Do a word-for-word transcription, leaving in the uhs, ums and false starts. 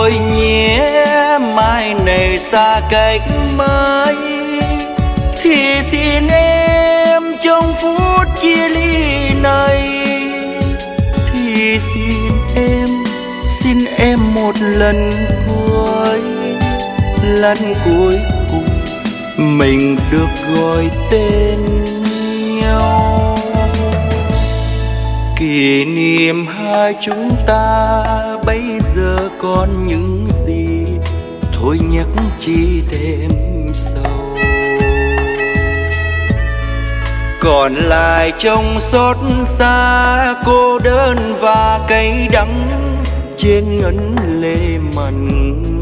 rồi nhé, mai này xa cách mấy thì xin em trong phút chia ly này, thì xin em, xin em một lần cuối, lần cuối cùng mình được gọi tên nhau. Kỷ niệm hai chúng ta bây giờ còn những gì, thôi nhắc chi thêm sầu. Còn lại trong xót xa cô đơn và cay đắng trên ngấn lệ mặn